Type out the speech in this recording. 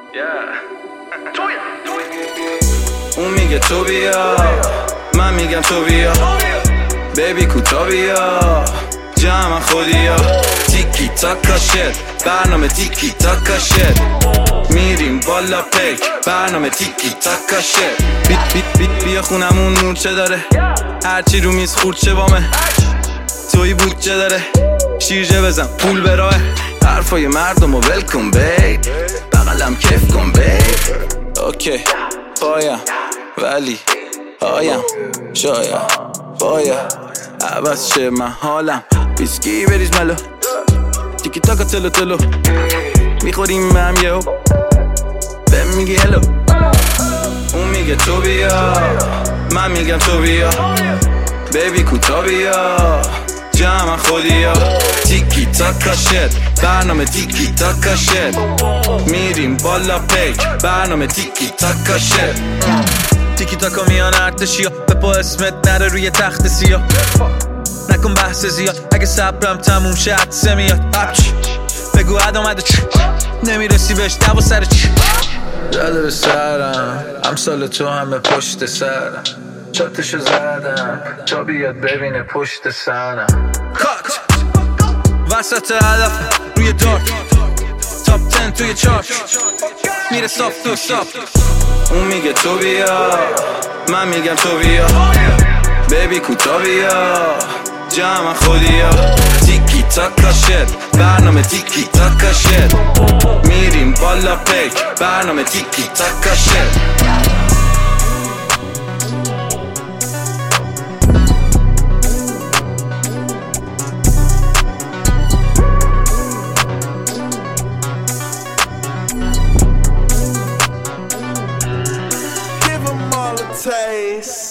اون میگه تو بیا، من میگم تو بیا. بیبی کوتا بیا، جمع خودیا. تیکی تاکا شد، برنامه تیکی تاکا شد. میریم بالا پیک، برنامه تیکی تاکا شد. بیا خونمون نور چه داره، هرچی رو میز خورد چه بامه. توی بود چه داره، شیرجه بزن پول به راه. حرفای مردم و ولکن بی، بغلم کف کن بی. اوکی پایم ولی پایم شایم باید عوض شه من حالم. ویسکی بریز ملو، تیکی تاکا تلو تلو. میخوریم هم یهو بهم میگی هلو. اون میگه تو بیا، من میگم تو بیا. بیبی کوتا بیا، جمع خودیا. تیکی تاکا شد، برنامه تیکی تاکا شد. میریم بالا پیک، برنامه تیکی تاکا شد. تیکی تاکا میان ارتشیا، به پا اسمت نره روی تخت سیاه. نکن بحث زیاد، اگه صبرم تموم شه عدسه میاد. بگو عد آمده چی، نمیرسی بهش دو سر چی. زده به سرم، امثال تو همه پشت سرم. چاتشو زدم تا بیاد ببینه پشت سرم. کات وسط هدف روی دارت، تاپ 10 توی چارت. میره صاف تو صاف. اون میگه تو بیا، من میگم تو بیا. بیبی کوتا بیا، جمع خودیا. تیکی تاکا شد، برنامه تیکی تاکا شد. میریم بالا پیک، برنامه تیکی تاکا شد. Taste.